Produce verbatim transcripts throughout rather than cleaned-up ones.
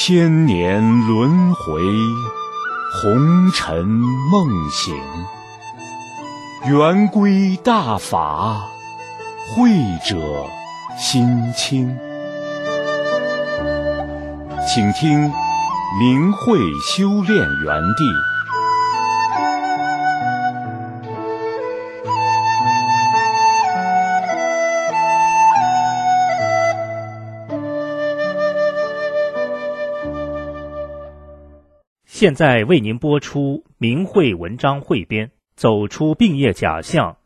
千年轮回，红尘梦醒，圆规大法，慧者心清。请听明慧修炼园地。 现在为您播出明慧文章汇编，走出病业假象。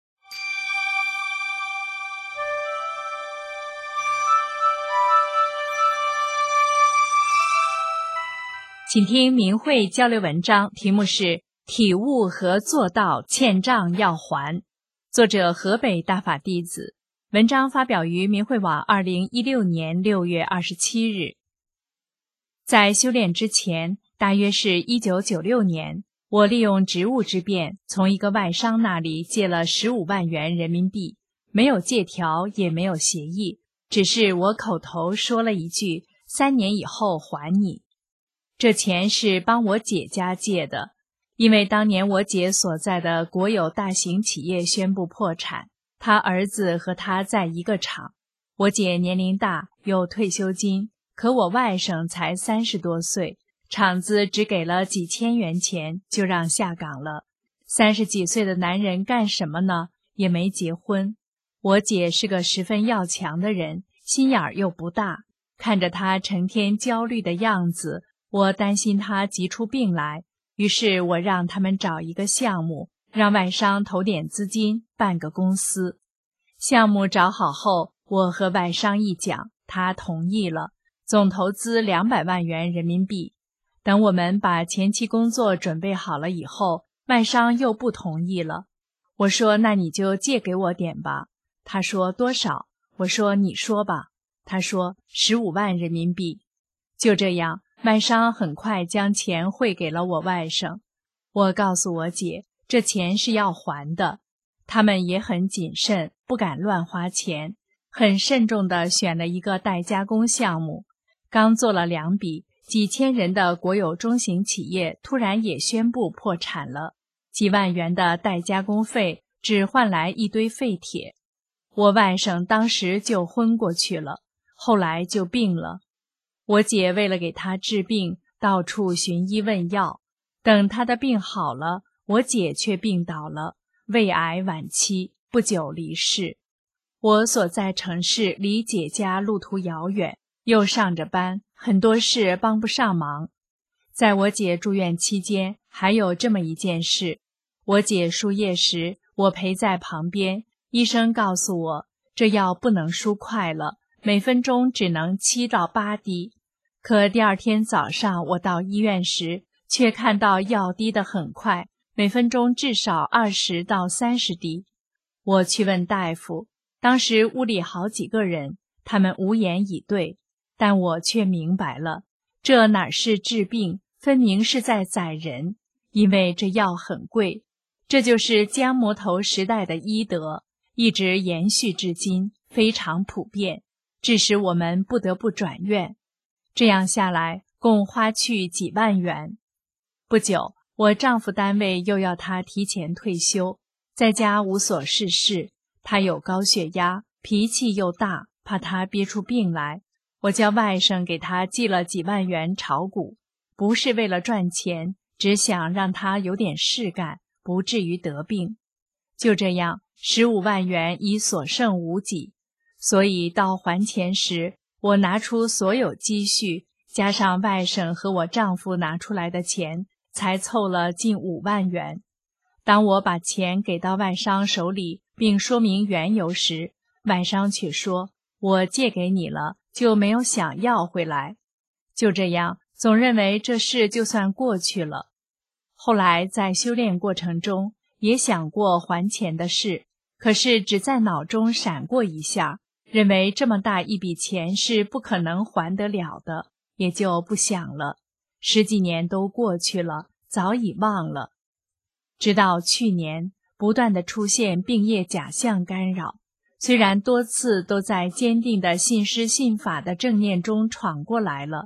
请听明慧交流文章，题目是体悟和做到欠账要还，作者河北大法弟子。文章发表于明慧网二零一六年六月二十七日。在修炼之前，大约是一九九六年，我利用职务之便，从一个外商那里借了十五万元人民币，没有借条，也没有协议，只是我口头说了一句三年以后还你。这钱是帮我姐家借的，因为当年我姐所在的国有大型企业宣布破产，她儿子和她在一个厂。我姐年龄大，有退休金，可我外甥才三十多岁，厂子只给了几千元钱就让下岗了。三十几岁的男人干什么呢？也没结婚。我姐是个十分要强的人，心眼儿又不大，看着她成天焦虑的样子，我担心她急出病来，于是我让他们找一个项目，让外商投点资金，办个公司。项目找好后，我和外商一讲，他同意了，总投资两百万元人民币。等我们把前期工作准备好了以后，外商又不同意了。我说那你就借给我点吧。他说多少？我说你说吧。他说十五万人民币。就这样，外商很快将钱汇给了我外甥。我告诉我姐，这钱是要还的。他们也很谨慎，不敢乱花钱，很慎重地选了一个代加工项目。刚做了两笔，几千人的国有中型企业突然也宣布破产了，几万元的代加工费只换来一堆废铁。我外甥当时就昏过去了，后来就病了。我姐为了给他治病，到处寻医问药。等他的病好了，我姐却病倒了，胃癌晚期，不久离世。我所在城市离姐家路途遥远，又上着班，很多事帮不上忙。在我姐住院期间，还有这么一件事。我姐输液时，我陪在旁边，医生告诉我，这药不能输快了，每分钟只能七到八滴。可第二天早上我到医院时，却看到药滴得很快，每分钟至少二十到三十滴。我去问大夫，当时屋里好几个人，他们无言以对，但我却明白了，这哪是治病，分明是在宰人，因为这药很贵。这就是姜魔头时代的医德，一直延续至今，非常普遍，致使我们不得不转院。这样下来，共花去几万元。不久，我丈夫单位又要他提前退休，在家无所事事，他有高血压，脾气又大，怕他憋出病来。我叫外甥给他寄了几万元炒股，不是为了赚钱，只想让他有点事干，不至于得病。就这样，十五万元已所剩无几。所以到还钱时，我拿出所有积蓄，加上外甥和我丈夫拿出来的钱，才凑了近五万元。当我把钱给到外商手里，并说明缘由时，外商却说，我借给你了，就没有想要回来。就这样，总认为这事就算过去了。后来在修炼过程中，也想过还钱的事，可是只在脑中闪过一下，认为这么大一笔钱是不可能还得了的，也就不想了。十几年都过去了，早已忘了。直到去年，不断地出现病业假象干扰，虽然多次都在坚定的信师信法的正念中闯过来了，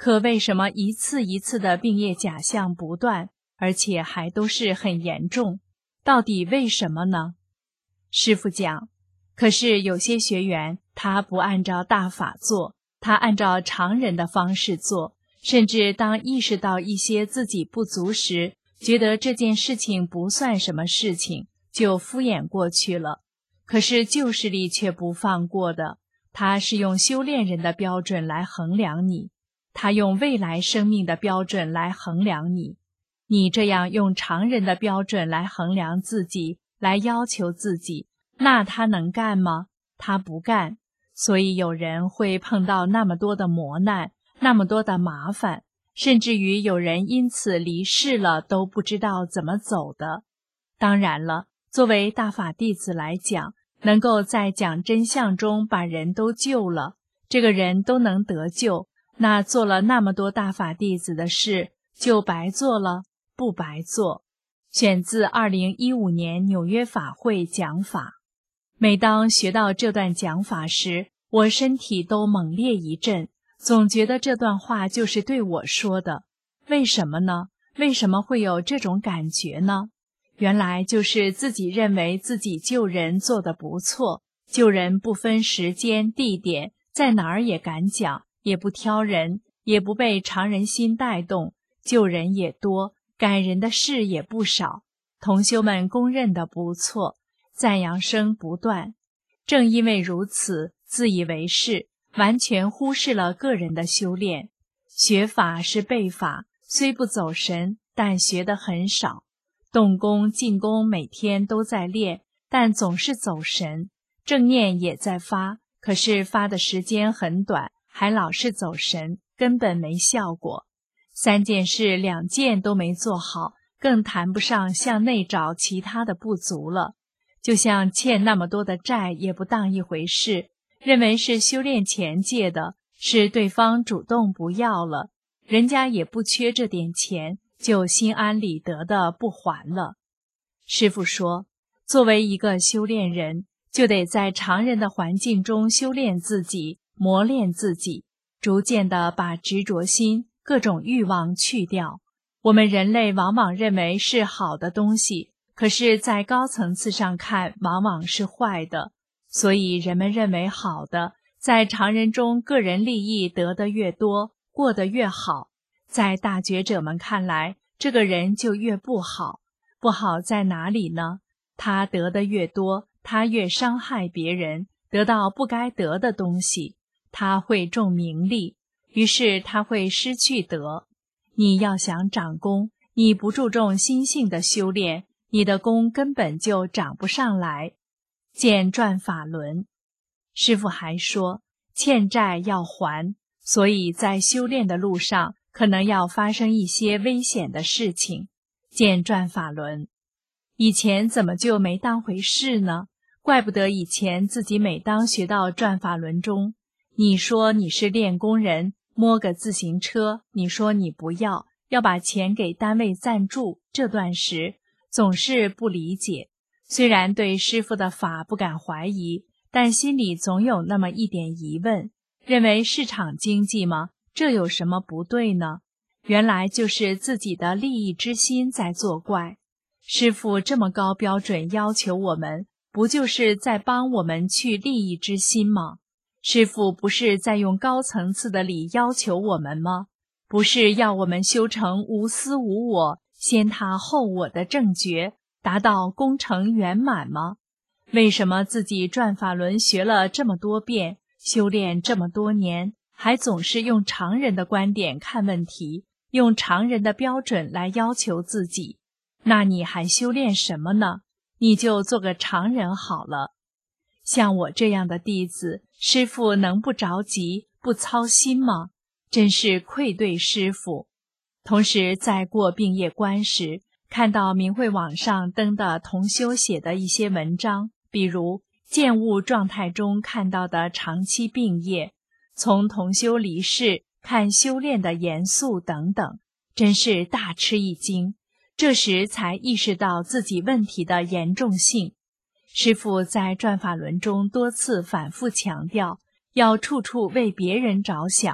可为什么一次一次的病业假象不断，而且还都是很严重？到底为什么呢？师父讲，可是有些学员他不按照大法做，他按照常人的方式做，甚至当意识到一些自己不足时，觉得这件事情不算什么事情，就敷衍过去了。可是旧势力却不放过的，他是用修炼人的标准来衡量你，他用未来生命的标准来衡量你。你这样用常人的标准来衡量自己，来要求自己，那他能干吗？他不干。所以有人会碰到那么多的磨难，那么多的麻烦，甚至于有人因此离世了，都不知道怎么走的。当然了，作为大法弟子来讲，能够在讲真相中把人都救了，这个人都能得救，那做了那么多大法弟子的事，就白做了？不白做。选自二零一五年纽约法会讲法。每当学到这段讲法时，我身体都猛烈一震，总觉得这段话就是对我说的。为什么呢？为什么会有这种感觉呢？原来就是自己认为自己救人做得不错，救人不分时间地点，在哪儿也敢讲，也不挑人，也不被常人心带动，救人也多，感人的事也不少，同修们公认的不错，赞扬声不断。正因为如此，自以为是，完全忽视了个人的修炼。学法是背法，虽不走神，但学得很少。动功静功每天都在练，但总是走神。正念也在发，可是发的时间很短，还老是走神，根本没效果。三件事两件都没做好，更谈不上向内找其他的不足了。就像欠那么多的债也不当一回事，认为是修炼前借的，是对方主动不要了，人家也不缺这点钱，就心安理得的不还了。师父说，作为一个修炼人，就得在常人的环境中修炼自己，磨练自己，逐渐的把执着心、各种欲望去掉。我们人类往往认为是好的东西，可是在高层次上看，往往是坏的。所以人们认为好的，在常人中个人利益得得越多，过得越好。在大觉者们看来，这个人就越不好。不好在哪里呢？他得的越多，他越伤害别人，得到不该得的东西，他会重名利，于是他会失去德。你要想长功，你不注重心性的修炼，你的功根本就长不上来。见转法轮。师父还说，欠债要还，所以在修炼的路上，可能要发生一些危险的事情。见转法轮。以前怎么就没当回事呢？怪不得以前自己每当学到转法轮中，你说你是练功人，摸个自行车，你说你不要，要把钱给单位赞助，这段时总是不理解。虽然对师父的法不敢怀疑，但心里总有那么一点疑问，认为市场经济吗？这有什么不对呢？原来就是自己的利益之心在作怪。师父这么高标准要求我们，不就是在帮我们去利益之心吗？师父不是在用高层次的理要求我们吗？不是要我们修成无私无我、先他后我的正觉，达到功成圆满吗？为什么自己转法轮学了这么多遍，修炼这么多年，还总是用常人的观点看问题，用常人的标准来要求自己？那你还修炼什么呢？你就做个常人好了。像我这样的弟子，师父能不着急、不操心吗？真是愧对师父。同时在过病业关时，看到明慧网上登的同修写的一些文章，比如见物状态中看到的长期病业，从同修离世看修炼的严肃等等，真是大吃一惊。这时才意识到自己问题的严重性。师父在转法轮中多次反复强调，要处处为别人着想，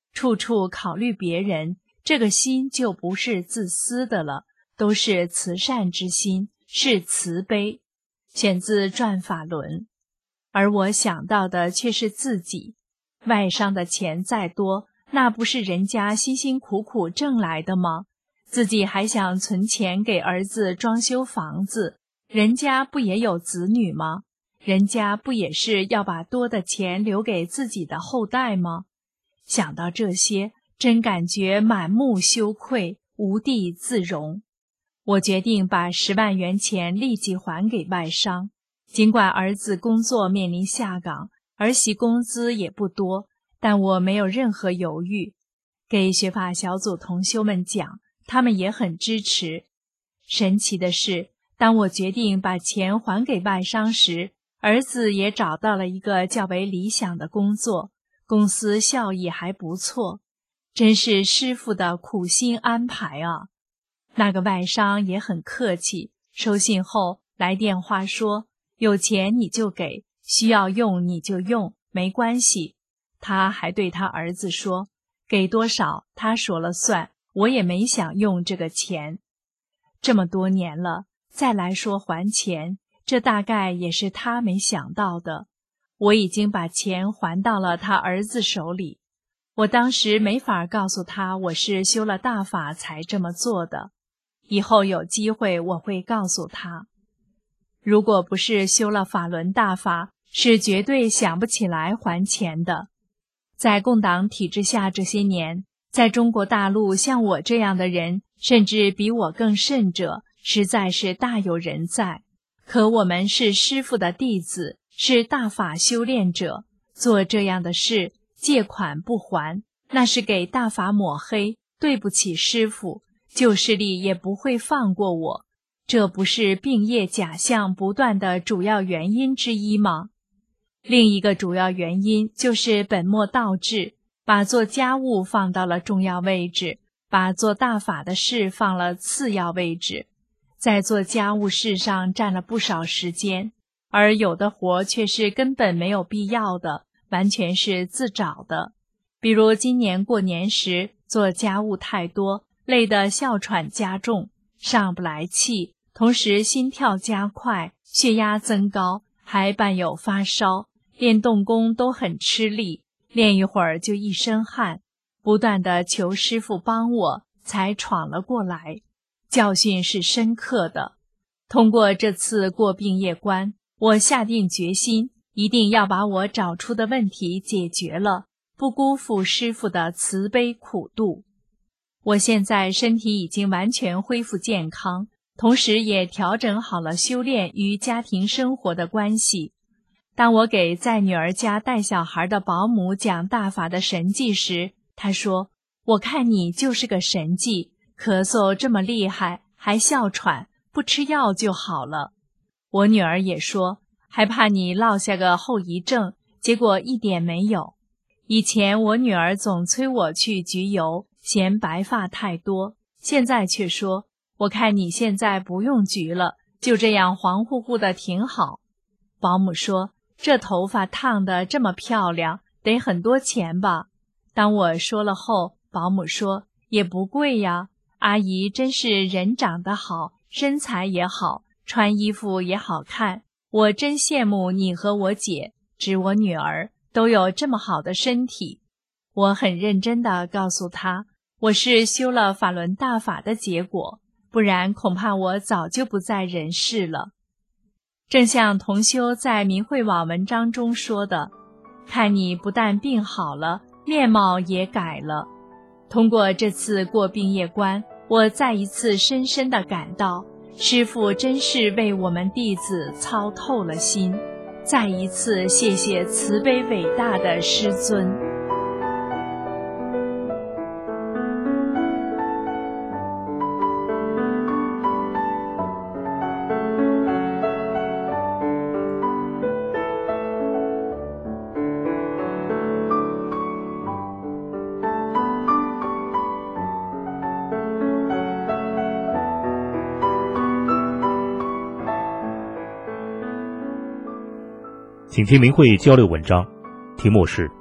处处考虑别人，这个心就不是自私的了，都是慈善之心，是慈悲。选自《转法轮》。而我想到的却是自己，外商的钱再多，那不是人家辛辛苦苦挣来的吗？自己还想存钱给儿子装修房子，人家不也有子女吗？人家不也是要把多的钱留给自己的后代吗？想到这些，真感觉满目羞愧，无地自容。我决定把十万元钱立即还给外商。尽管儿子工作面临下岗，儿媳工资也不多，但我没有任何犹豫。给学法小组同修们讲，他们也很支持。神奇的是，当我决定把钱还给外商时，儿子也找到了一个较为理想的工作，公司效益还不错，真是师父的苦心安排啊！那个外商也很客气，收信后来电话说，有钱你就给，需要用你就用，没关系。他还对他儿子说，给多少他说了算，我也没想用这个钱。这么多年了，再来说还钱，这大概也是他没想到的。我已经把钱还到了他儿子手里。我当时没法告诉他我是修了大法才这么做的，以后有机会我会告诉他。如果不是修了法轮大法，是绝对想不起来还钱的。在共党体制下这些年，在中国大陆像我这样的人，甚至比我更甚者，实在是大有人在。可我们是师父的弟子，是大法修炼者，做这样的事，借款不还，那是给大法抹黑，对不起师父，旧势力也不会放过我。这不是病业假象不断的主要原因之一吗？另一个主要原因就是本末倒置，把做家务放到了重要位置，把做大法的事放了次要位置，在做家务事上占了不少时间，而有的活却是根本没有必要的，完全是自找的。比如今年过年时做家务太多，累得哮喘加重，上不来气，同时心跳加快，血压增高，还伴有发烧，练动功都很吃力，练一会儿就一身汗，不断地求师父帮我，才闯了过来。教训是深刻的。通过这次过病业关，我下定决心，一定要把我找出的问题解决了，不辜负师父的慈悲苦度。我现在身体已经完全恢复健康，同时也调整好了修炼与家庭生活的关系。当我给在女儿家带小孩的保姆讲大法的神迹时，她说，我看你就是个神迹，咳嗽这么厉害，还哮喘，不吃药就好了。我女儿也说，还怕你落下个后遗症，结果一点没有。以前我女儿总催我去焗油，嫌白发太多，现在却说，我看你现在不用焗了，就这样黄乎乎的挺好。保姆说，这头发烫得这么漂亮，得很多钱吧？当我说了后，保姆说，也不贵呀，阿姨真是人长得好，身材也好，穿衣服也好看，我真羡慕你和我姐，指我女儿，都有这么好的身体。我很认真地告诉她，我是修了法轮大法的结果，不然恐怕我早就不在人世了。正像同修在明慧网文章中说的，看你不但病好了，面貌也改了。通过这次过病业关，我再一次深深地感到，师父真是为我们弟子操透了心。再一次谢谢慈悲伟大的师尊。 请听明慧交流文章，题目是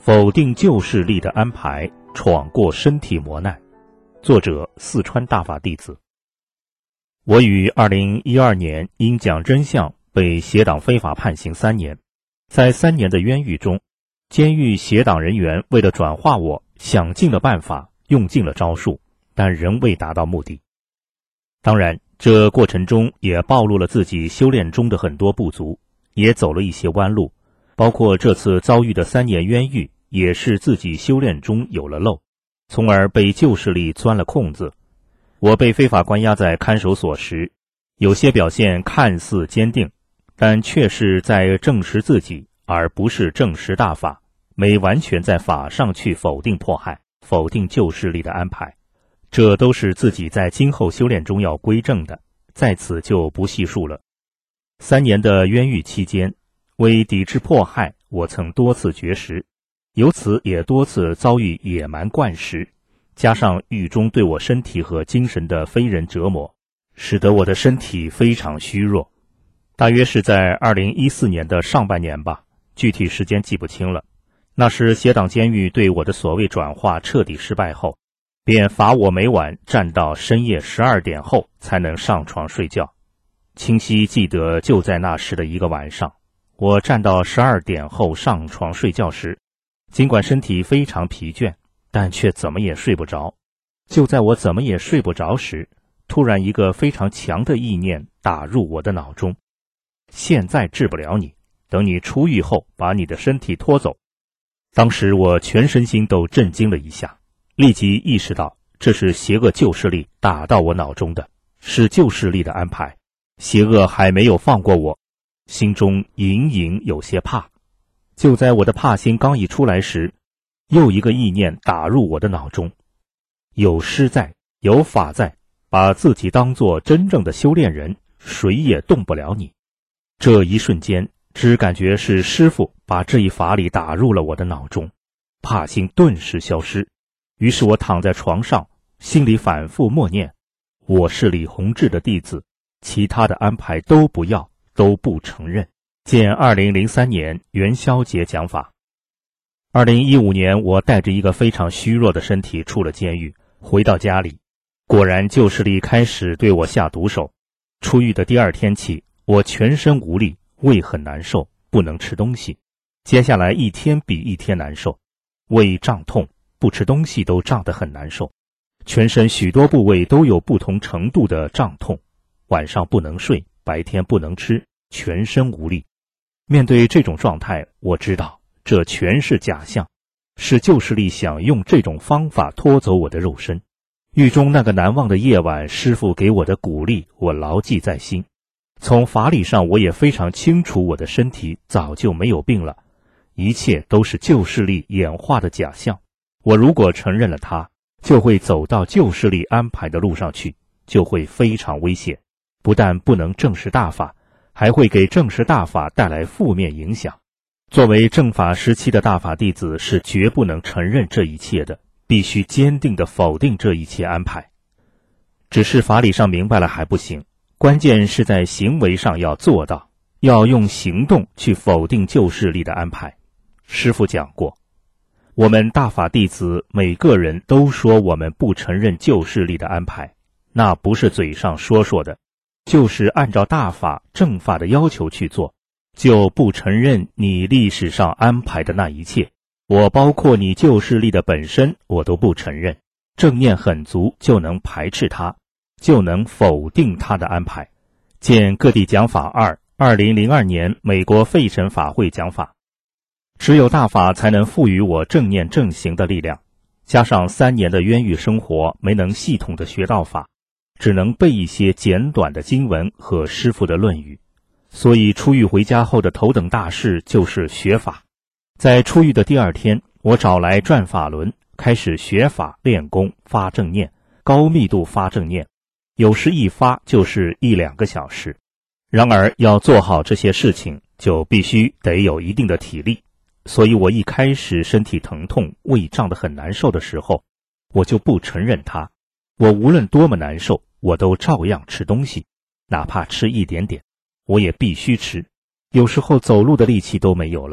否定旧势力的安排，闯过身体磨难。作者：四川大法弟子。我于二零一二年因讲真相被邪党非法判刑三年，在三年的冤狱中，监狱邪党人员为了转化我，想尽了办法，用尽了招数，但仍未达到目的。当然，这过程中也暴露了自己修炼中的很多不足，也走了一些弯路，包括这次遭遇的三年冤狱，也是自己修炼中有了漏，从而被旧势力钻了空子。我被非法关押在看守所时，有些表现看似坚定，但却是在证实自己，而不是证实大法，没完全在法上去否定迫害，否定旧势力的安排。这都是自己在今后修炼中要归正的，在此就不细数了。三年的冤狱期间，为抵制迫害，我曾多次绝食，由此也多次遭遇野蛮灌食，加上狱中对我身体和精神的非人折磨，使得我的身体非常虚弱。大约是在二零一四年的上半年吧，具体时间记不清了。那时邪党监狱对我的所谓转化彻底失败后，便罚我每晚站到深夜十二点后才能上床睡觉。清晰记得就在那时的一个晚上，我站到十二点后上床睡觉时，尽管身体非常疲倦，但却怎么也睡不着。就在我怎么也睡不着时，突然一个非常强的意念打入我的脑中：现在治不了你，等你出狱后把你的身体拖走。当时我全身心都震惊了一下，立即意识到这是邪恶旧势力打到我脑中的，是旧势力的安排，邪恶还没有放过我，心中隐隐有些怕。就在我的怕心刚一出来时，又一个意念打入我的脑中：有师在，有法在，把自己当作真正的修炼人，谁也动不了你。这一瞬间，只感觉是师父把这一法理打入了我的脑中，怕心顿时消失。于是我躺在床上，心里反复默念：我是李洪志的弟子，其他的安排都不要，都不承认。见二零零三年元宵节讲法。二零一五年，我带着一个非常虚弱的身体出了监狱，回到家里，果然旧势力开始对我下毒手。出狱的第二天起，我全身无力，胃很难受，不能吃东西。接下来一天比一天难受，胃胀痛，不吃东西都胀得很难受，全身许多部位都有不同程度的胀痛，晚上不能睡，白天不能吃，全身无力。面对这种状态，我知道这全是假象，是旧势力想用这种方法拖走我的肉身。狱中那个难忘的夜晚，师父给我的鼓励，我牢记在心。从法理上，我也非常清楚我的身体早就没有病了，一切都是旧势力演化的假象。我如果承认了它，就会走到旧势力安排的路上去，就会非常危险，不但不能证实大法，还会给证实大法带来负面影响。作为正法时期的大法弟子，是绝不能承认这一切的，必须坚定地否定这一切安排。只是法理上明白了还不行，关键是在行为上要做到，要用行动去否定旧势力的安排。师父讲过，我们大法弟子每个人都说我们不承认旧势力的安排，那不是嘴上说说的，就是按照大法正法的要求去做，就不承认你历史上安排的那一切。我包括你旧势力的本身，我都不承认。正念很足就能排斥它，就能否定它的安排。见各地讲法二，二零零二年美国费城法会讲法。只有大法才能赋予我正念正行的力量，加上三年的冤狱生活，没能系统的学到法，只能背一些简短的经文和师父的论语。所以出狱回家后的头等大事就是学法。在出狱的第二天，我找来转法轮，开始学法练功发正念，高密度发正念，有时一发就是一两个小时。然而要做好这些事情，就必须得有一定的体力。所以我一开始身体疼痛，胃胀得很难受的时候，我就不承认它。我无论多么难受，我都照样吃东西，哪怕吃一点点，我也必须吃。有时候走路的力气都没有了，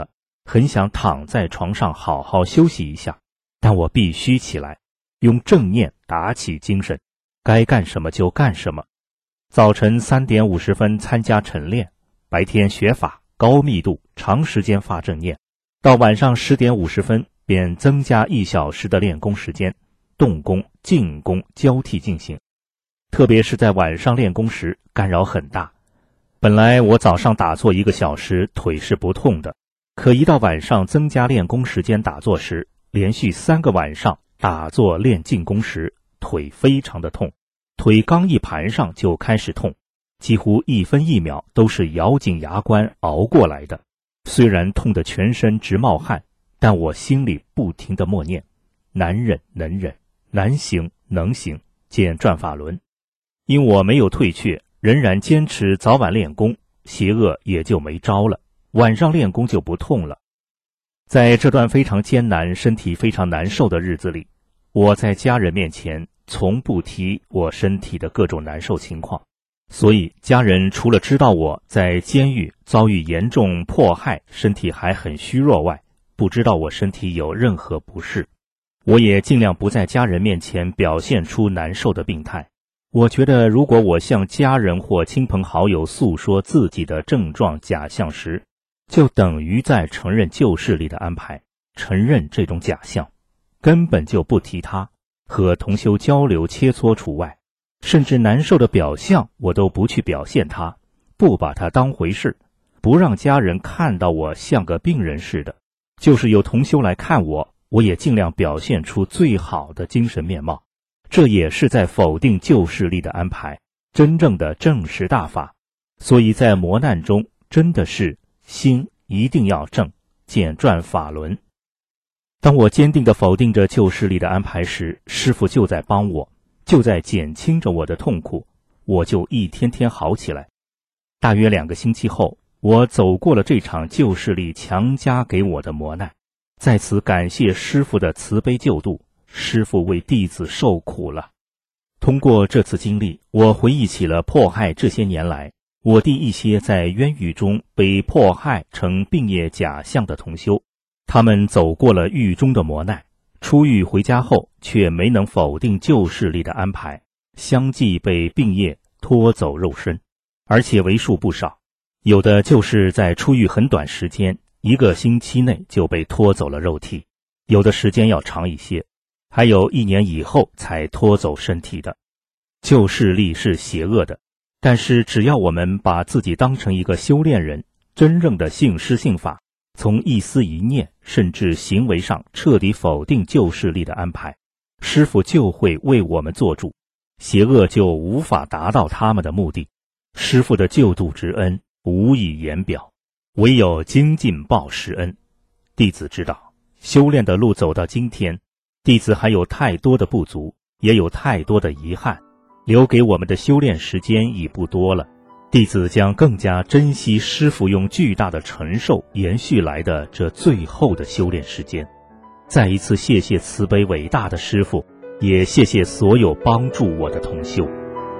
很想躺在床上好好休息一下，但我必须起来，用正念打起精神，该干什么就干什么。早晨三点五十分参加晨练，白天学法，高密度，长时间发正念，到晚上十点五十分便增加一小时的练功时间，动功、静功交替进行。特别是在晚上练功时，干扰很大。本来我早上打坐一个小时，腿是不痛的，可一到晚上增加练功时间打坐时，连续三个晚上打坐练静功时，腿非常的痛，腿刚一盘上就开始痛，几乎一分一秒都是咬紧牙关熬过来的。虽然痛得全身直冒汗，但我心里不停地默念：难忍能忍，难行能行，见转法轮。因我没有退却，仍然坚持早晚练功，邪恶也就没招了，晚上练功就不痛了。在这段非常艰难、身体非常难受的日子里，我在家人面前从不提我身体的各种难受情况，所以家人除了知道我在监狱遭遇严重迫害，身体还很虚弱外，不知道我身体有任何不适。我也尽量不在家人面前表现出难受的病态。我觉得如果我向家人或亲朋好友诉说自己的症状假象时，就等于在承认旧势力的安排，承认这种假象，根本就不提它，和同修交流切磋除外，甚至难受的表象我都不去表现它，不把它当回事，不让家人看到我像个病人似的。就是有同修来看我，我也尽量表现出最好的精神面貌，这也是在否定旧势力的安排，真正的正实大法。所以在磨难中，真的是心一定要正，简转法轮。当我坚定地否定着旧势力的安排时，师父就在帮我，就在减轻着我的痛苦，我就一天天好起来。大约两个星期后，我走过了这场旧势力强加给我的磨难，在此感谢师父的慈悲救度，师父为弟子受苦了。通过这次经历，我回忆起了迫害这些年来我弟一些在冤狱中被迫害成病业假象的同修，他们走过了狱中的磨难，出狱回家后却没能否定旧势力的安排，相继被病业拖走肉身，而且为数不少，有的就是在出狱很短时间，一个星期内就被拖走了肉体，有的时间要长一些，还有一年以后才拖走身体的。旧势力是邪恶的，但是只要我们把自己当成一个修炼人，真正的信师信法，从一思一念甚至行为上彻底否定旧势力的安排，师父就会为我们做主，邪恶就无法达到他们的目的。师父的救度之恩无以言表，唯有精进报师恩。弟子知道，修炼的路走到今天，弟子还有太多的不足，也有太多的遗憾，留给我们的修炼时间已不多了。弟子将更加珍惜师父用巨大的承受延续来的这最后的修炼时间。再一次谢谢慈悲伟大的师父，也谢谢所有帮助我的同修。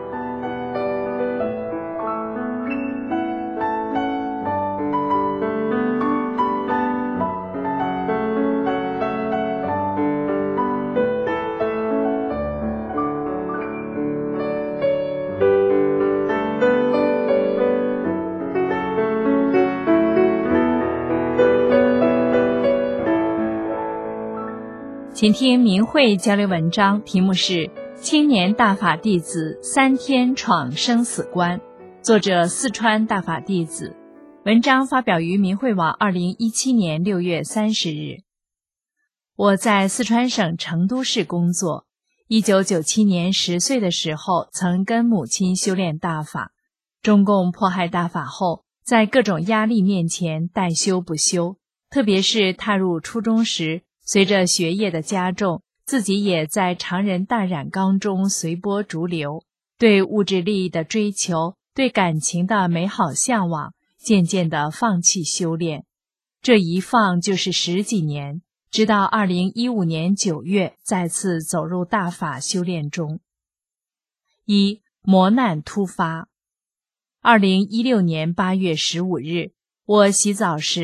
请听明慧交流文章，题目是《青年大法弟子三天闯生死关》，作者四川大法弟子。文章发表于明慧网二零一七年六月三十日。我在四川省成都市工作，一九九七年十岁的时候曾跟母亲修炼大法，中共迫害大法后，在各种压力面前代修不休，特别是踏入初中时，随着学业的加重，自己也在常人大染缸中随波逐流，对物质利益的追求，对感情的美好向往，渐渐地放弃修炼。这一放就是十几年，直到二零一五年九月再次走入大法修炼中。一、磨难突发。二零一六年八月十五日，我洗澡时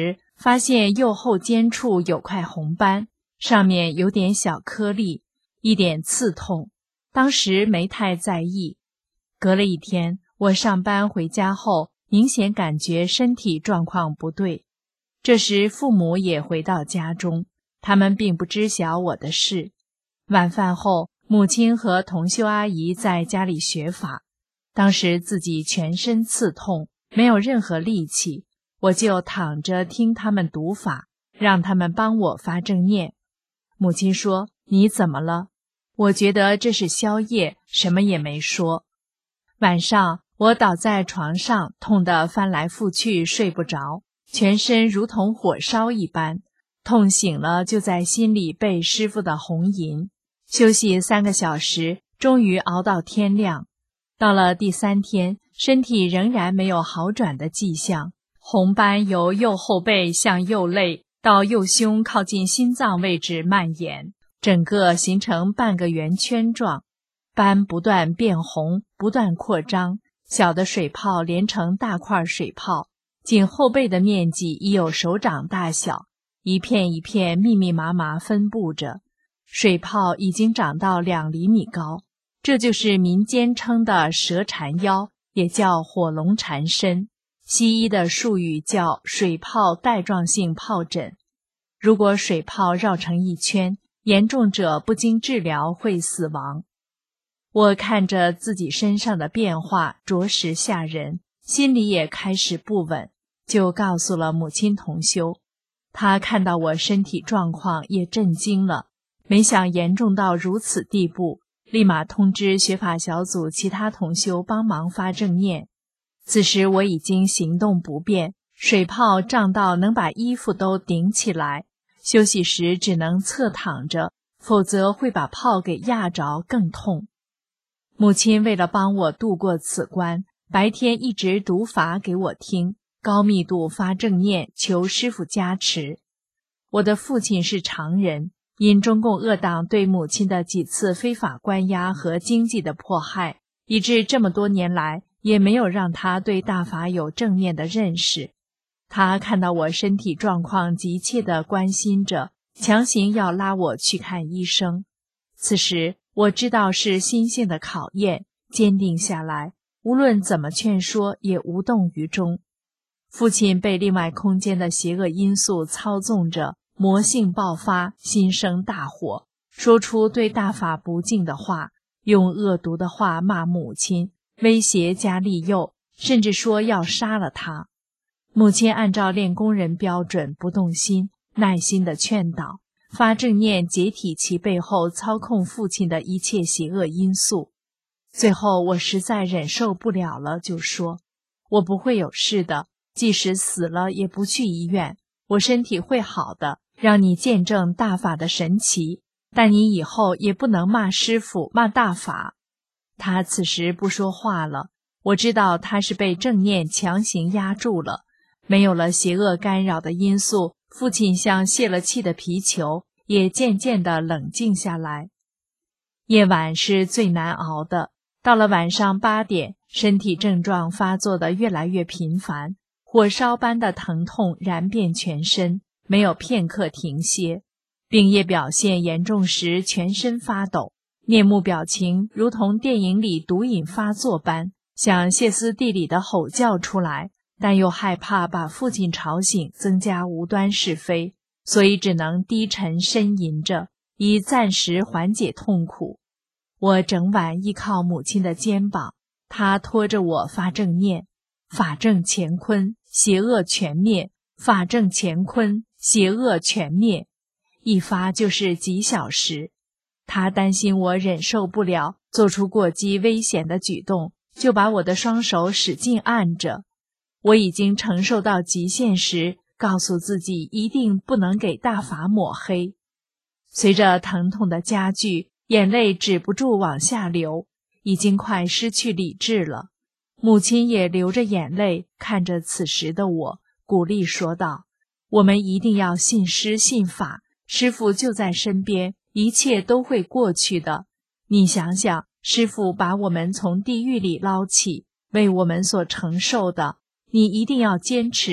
发现右后肩处有块红斑，上面有点小颗粒，一点刺痛，当时没太在意。隔了一天，我上班回家后，明显感觉身体状况不对。这时父母也回到家中，他们并不知晓我的事。晚饭后，母亲和同修阿姨在家里学法，当时自己全身刺痛，没有任何力气，我就躺着听他们读法，让他们帮我发正念。母亲说：“你怎么了？”我觉得这是宵夜，什么也没说。晚上我倒在床上，痛得翻来覆去睡不着，全身如同火烧一般，痛醒了就在心里背师父的红吟，休息三个小时，终于熬到天亮。到了第三天，身体仍然没有好转的迹象，红斑由右后背向右肋到右胸靠近心脏位置蔓延，整个形成半个圆圈状，斑不断变红，不断扩张，小的水泡连成大块水泡，仅后背的面积已有手掌大小，一片一片密密麻麻分布着，水泡已经长到两厘米高，这就是民间称的蛇缠腰，也叫火龙缠身，西医的术语叫水泡带状性疱疹。如果水泡绕成一圈，严重者不经治疗会死亡。我看着自己身上的变化，着实吓人，心里也开始不稳，就告诉了母亲同修。她看到我身体状况也震惊了，没想严重到如此地步，立马通知学法小组其他同修帮忙发正念。此时我已经行动不便，水泡胀到能把衣服都顶起来，休息时只能侧躺着，否则会把泡给压着更痛。母亲为了帮我度过此关，白天一直读法给我听，高密度发正念，求师父加持。我的父亲是常人，因中共恶党对母亲的几次非法关押和经济的迫害，以致这么多年来也没有让他对大法有正面的认识。他看到我身体状况，急切地关心着，强行要拉我去看医生。此时我知道是心性的考验，坚定下来，无论怎么劝说也无动于衷。父亲被另外空间的邪恶因素操纵着，魔性爆发，心生大火，说出对大法不敬的话，用恶毒的话骂母亲，威胁加利诱，甚至说要杀了他。母亲按照练功人标准不动心，耐心地劝导，发正念解体其背后操控父亲的一切邪恶因素。最后我实在忍受不了了，就说：我不会有事的，即使死了也不去医院，我身体会好的，让你见证大法的神奇，但你以后也不能骂师父，骂大法。他此时不说话了，我知道他是被正念强行压住了，没有了邪恶干扰的因素，父亲像泄了气的皮球，也渐渐地冷静下来。夜晚是最难熬的，到了晚上八点，身体症状发作得越来越频繁，火烧般的疼痛燃遍全身，没有片刻停歇。病业表现严重时全身发抖，面目表情如同电影里毒瘾发作般，想歇斯底里的吼叫出来，但又害怕把父亲吵醒，增加无端是非，所以只能低沉呻吟着，以暂时缓解痛苦。我整晚依靠母亲的肩膀，她拖着我发正念，法正乾坤，邪恶全灭，法正乾坤，邪恶全灭，一发就是几小时。她担心我忍受不了，做出过激危险的举动，就把我的双手使劲按着。我已经承受到极限时，告诉自己一定不能给大法抹黑。随着疼痛的加剧，眼泪止不住往下流，已经快失去理智了。母亲也流着眼泪看着此时的我，鼓励说道：我们一定要信师信法，师父就在身边，一切都会过去的。你想想，师父把我们从地狱里捞起，为我们所承受的，你一定要坚持，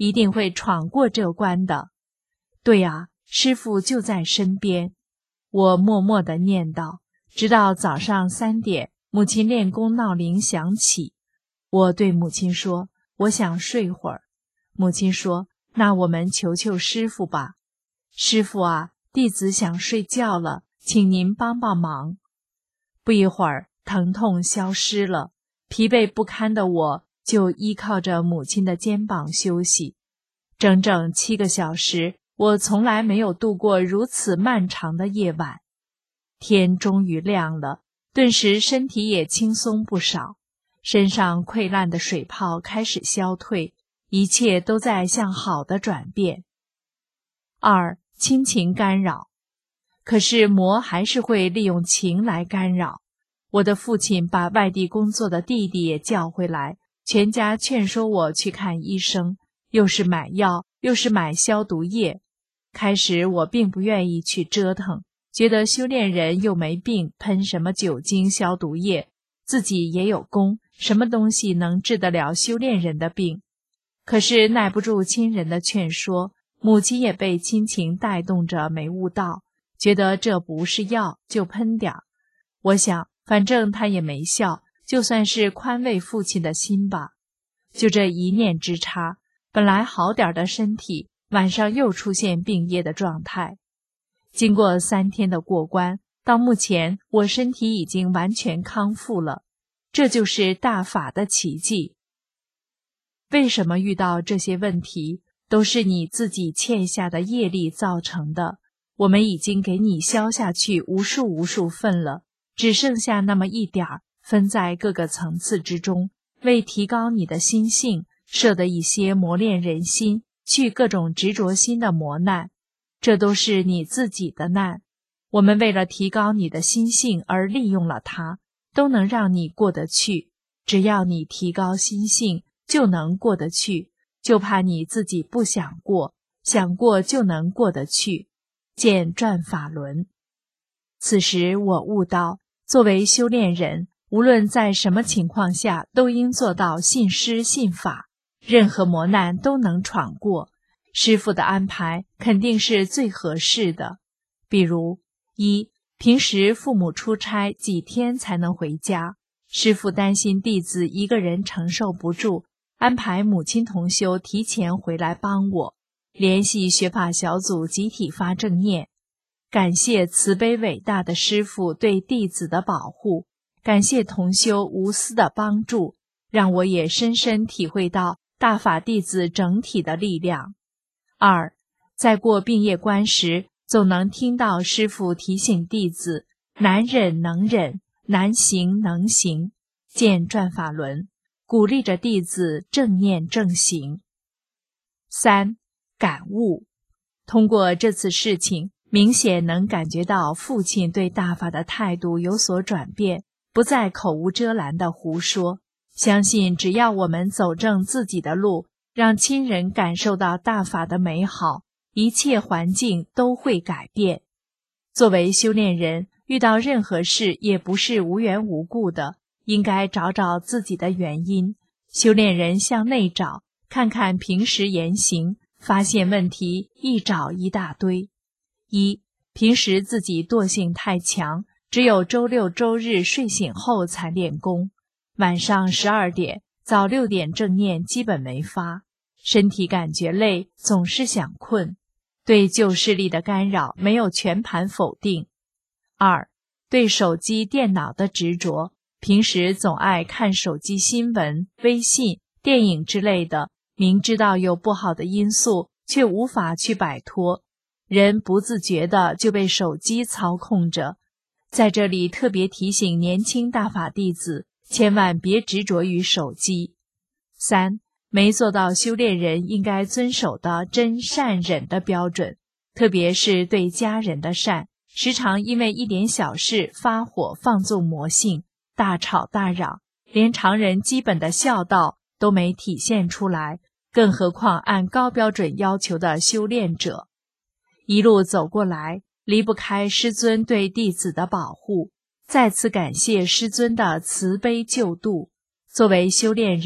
一定会闯过这关的。对啊，师父就在身边。我默默地念叨，直到早上三点，母亲练功闹铃响起。我对母亲说，我想睡会儿。母亲说，那我们求求师父吧。师父啊，弟子想睡觉了，请您帮帮忙。不一会儿，疼痛消失了，疲惫不堪的我就依靠着母亲的肩膀休息。整整七个小时，我从来没有度过如此漫长的夜晚。天终于亮了，顿时身体也轻松不少，身上溃烂的水泡开始消退，一切都在向好的转变。二、亲情干扰。可是魔还是会利用情来干扰。我的父亲把外地工作的弟弟也叫回来，全家劝说我去看医生，又是买药，又是买消毒液。开始我并不愿意去折腾，觉得修炼人又没病，喷什么酒精消毒液，自己也有功，什么东西能治得了修炼人的病？可是耐不住亲人的劝说，母亲也被亲情带动着没悟道，觉得这不是药，就喷点儿。我想，反正他也没效，就算是宽慰父亲的心吧。就这一念之差，本来好点的身体，晚上又出现病夜的状态。经过三天的过关，到目前我身体已经完全康复了，这就是大法的奇迹。为什么遇到这些问题，都是你自己欠下的业力造成的。我们已经给你消下去无数无数份了，只剩下那么一点儿，分在各个层次之中，为提高你的心性，设的一些磨练人心，去各种执着心的磨难，这都是你自己的难。我们为了提高你的心性而利用了它，都能让你过得去。只要你提高心性，就能过得去，就怕你自己不想过，想过就能过得去。见转法轮。此时我悟到，作为修炼人，无论在什么情况下，都应做到信师信法，任何磨难都能闯过。师父的安排肯定是最合适的。比如，一、平时父母出差几天才能回家，师父担心弟子一个人承受不住，安排母亲同修提前回来帮我，联系学法小组集体发正念。感谢慈悲伟大的师父对弟子的保护，感谢同修无私的帮助，让我也深深体会到大法弟子整体的力量。二、在过病业关时，总能听到师父提醒弟子，难忍能忍，难行能行，见转法轮，鼓励着弟子正念正行。三、感悟。通过这次事情，明显能感觉到父亲对大法的态度有所转变，不再口无遮拦的胡说。相信只要我们走正自己的路，让亲人感受到大法的美好，一切环境都会改变。作为修炼人，遇到任何事也不是无缘无故的，应该找找自己的原因。修炼人向内找，看看平时言行，发现问题一找一大堆。一、平时自己惰性太强，只有周六周日睡醒后才练功，晚上十二点早六点正念基本没发，身体感觉累，总是想困，对旧势力的干扰没有全盘否定。二、对手机电脑的执着，平时总爱看手机新闻、微信、电影之类的，明知道有不好的因素，却无法去摆脱，人不自觉的就被手机操控着。在这里特别提醒年轻大法弟子，千万别执着于手机。三、没做到修炼人应该遵守的真善忍的标准，特别是对家人的善，时常因为一点小事发火放纵魔性，大吵大嚷，连常人基本的孝道都没体现出来，更何况按高标准要求的修炼者。一路走过来，离不开师尊对弟子的保护，再次感谢师尊的慈悲救度。作为修炼人，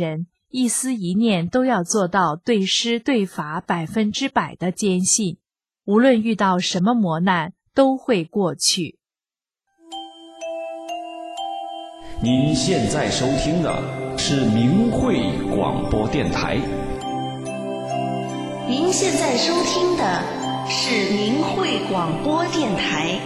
一思一念都要做到对师对法百分之百的坚信，无论遇到什么磨难都会过去。 您现在收听的是明慧广播电台。 您现在收听的是明慧广播电台。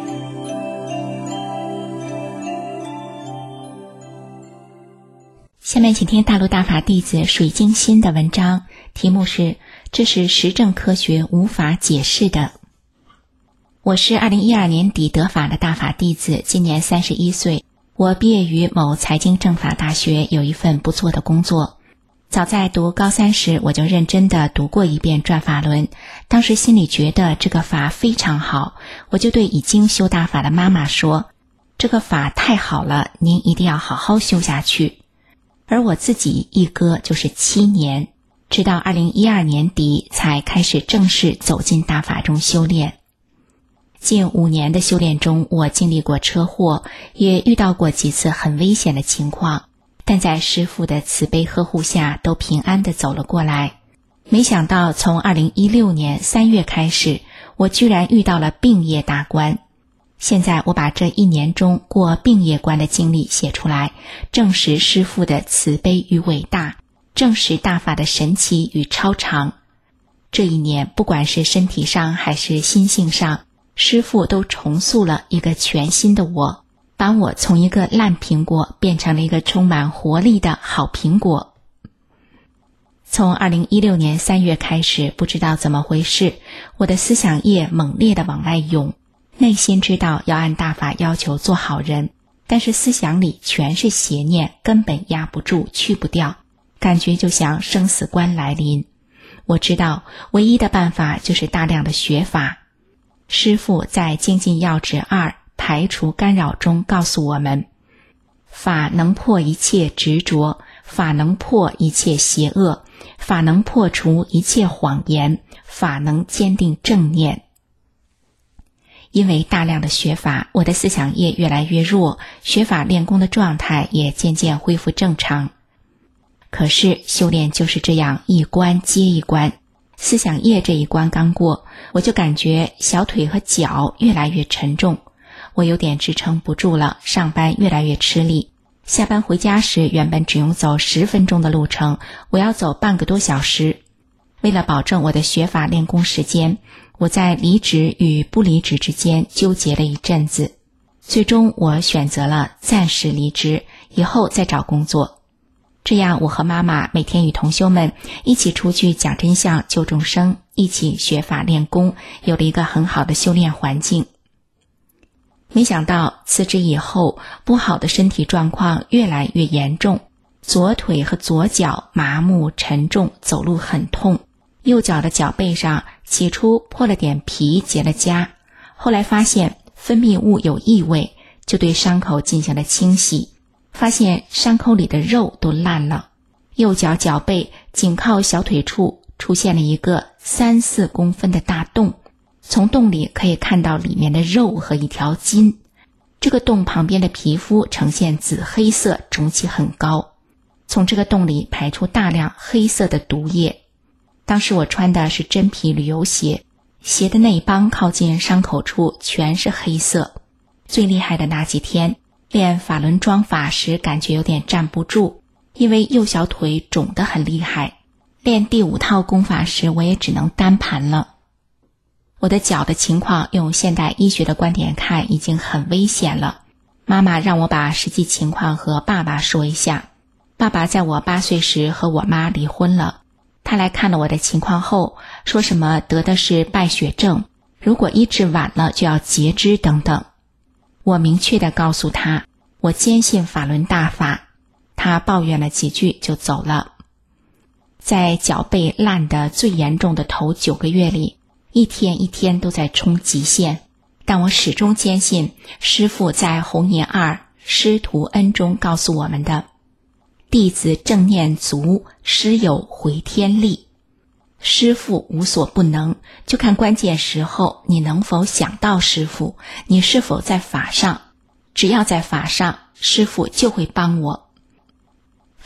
下面请听大陆大法弟子水晶心的文章，题目是这是实证科学无法解释的。我是二零一二年底得法的大法弟子，今年三十一岁。我毕业于某财经政法大学，有一份不错的工作。早在读高三时，我就认真地读过一遍转法轮，当时心里觉得这个法非常好，我就对已经修大法的妈妈说，这个法太好了，您一定要好好修下去。而我自己一搁就是七年，直到二零一二年底才开始正式走进大法中修炼。近五年的修炼中，我经历过车祸，也遇到过几次很危险的情况，但在师父的慈悲呵护下都平安地走了过来。没想到从二零一六年三月开始，我居然遇到了病业大关。现在我把这一年中过病业关的经历写出来，证实师父的慈悲与伟大，证实大法的神奇与超常。这一年不管是身体上还是心性上，师父都重塑了一个全新的我，把我从一个烂苹果变成了一个充满活力的好苹果。从二零一六年三月开始，不知道怎么回事，我的思想业猛烈地往外涌，内心知道要按大法要求做好人，但是思想里全是邪念，根本压不住，去不掉，感觉就像生死关来临。我知道唯一的办法就是大量的学法。师父在精进要旨二排除干扰中告诉我们，法能破一切执着，法能破一切邪恶，法能破除一切谎言，法能坚定正念。因为大量的学法，我的思想业越来越弱，学法练功的状态也渐渐恢复正常。可是修炼就是这样一关接一关，思想业这一关刚过，我就感觉小腿和脚越来越沉重，我有点支撑不住了，上班越来越吃力。下班回家时，原本只用走十分钟的路程，我要走半个多小时。为了保证我的学法练功时间，我在离职与不离职之间纠结了一阵子，最终我选择了暂时离职，以后再找工作。这样我和妈妈每天与同修们一起出去讲真相救众生，一起学法练功，有了一个很好的修炼环境。没想到辞职以后，不好的身体状况越来越严重，左腿和左脚麻木沉重，走路很痛，右脚的脚背上起初破了点皮结了痂，后来发现分泌物有异味，就对伤口进行了清洗，发现伤口里的肉都烂了，右脚脚背紧靠小腿处出现了一个三四公分的大洞，从洞里可以看到里面的肉和一条筋，这个洞旁边的皮肤呈现紫黑色，肿起很高，从这个洞里排出大量黑色的毒液。当时我穿的是真皮旅游鞋，鞋的内帮靠近伤口处全是黑色。最厉害的那几天练法轮桩法时，感觉有点站不住，因为右小腿肿得很厉害。练第五套功法时，我也只能单盘了。我的脚的情况用现代医学的观点看已经很危险了。妈妈让我把实际情况和爸爸说一下。爸爸在我八岁时和我妈离婚了，他来看了我的情况后，说什么得的是败血症，如果医治晚了就要截肢等等。我明确地告诉他，我坚信法轮大法。他抱怨了几句就走了。在脚背烂得最严重的头九个月里，一天一天都在冲极限，但我始终坚信师父在弘言二师徒恩中告诉我们的，弟子正念足，师有回天力。师父无所不能，就看关键时候你能否想到师父，你是否在法上。只要在法上，师父就会帮我。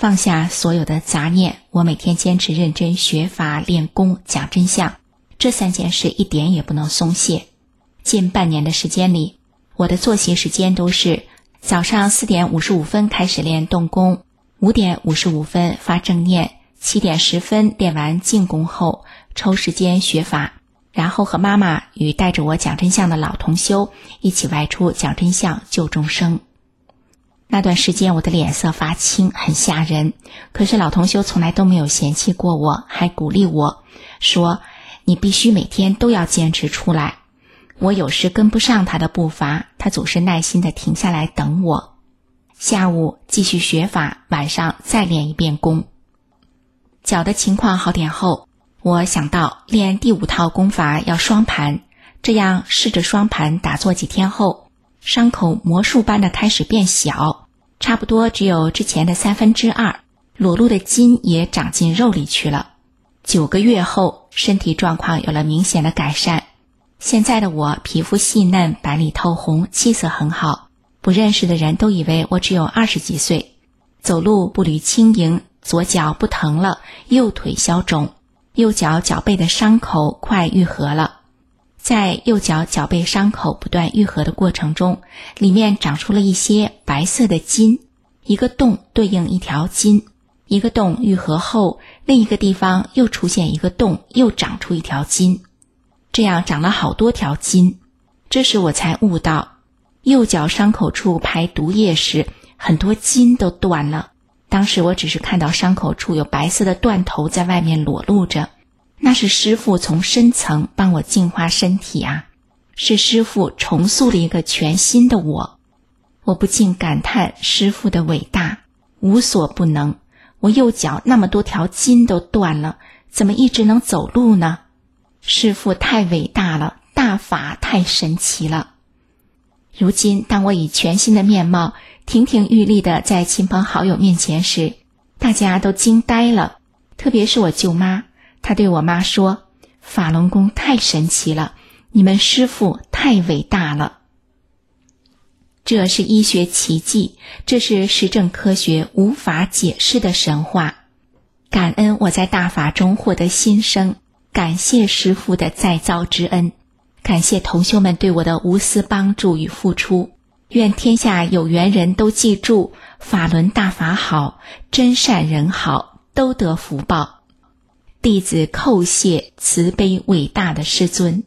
放下所有的杂念，我每天坚持认真学法、练功、讲真相，这三件事一点也不能松懈。近半年的时间里，我的作息时间都是早上四点五十五分开始练动功，五点五十五分发正念，七点十分练完静功后抽时间学法，然后和妈妈与带着我讲真相的老同修一起外出讲真相救众生。那段时间我的脸色发青，很吓人，可是老同修从来都没有嫌弃过我，还鼓励我说，你必须每天都要坚持出来。我有时跟不上他的步伐，他总是耐心地停下来等我。下午继续学法，晚上再练一遍功。脚的情况好点后，我想到练第五套功法要双盘，这样试着双盘打坐几天后，伤口魔术般的开始变小，差不多只有之前的三分之二，裸露的筋也长进肉里去了。九个月后，身体状况有了明显的改善。现在的我皮肤细嫩，白里透红，气色很好，不认识的人都以为我只有二十几岁。走路步履轻盈，左脚不疼了，右腿消肿，右脚脚背的伤口快愈合了。在右脚脚背伤口不断愈合的过程中，里面长出了一些白色的筋，一个洞对应一条筋，一个洞愈合后，另一个地方又出现一个洞，又长出一条筋，这样长了好多条筋。这时我才悟到，右脚伤口处排毒液时，很多筋都断了。当时我只是看到伤口处有白色的断头在外面裸露着，那是师父从深层帮我净化身体啊，是师父重塑了一个全新的我。我不禁感叹师父的伟大，无所不能。我右脚那么多条筋都断了，怎么一直能走路呢？师父太伟大了，大法太神奇了。如今当我以全新的面貌亭亭玉立地在亲朋好友面前时，大家都惊呆了，特别是我舅妈，她对我妈说，法轮功太神奇了，你们师父太伟大了。这是医学奇迹，这是实证科学无法解释的神话。感恩我在大法中获得新生，感谢师父的再造之恩，感谢同修们对我的无私帮助与付出。愿天下有缘人都记住，法轮大法好，真善人好，都得福报。弟子叩谢慈悲伟大的师尊。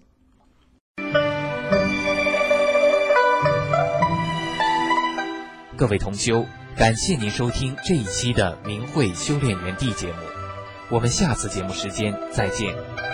各位同修，感谢您收听这一期的明慧修炼园地节目，我们下次节目时间再见。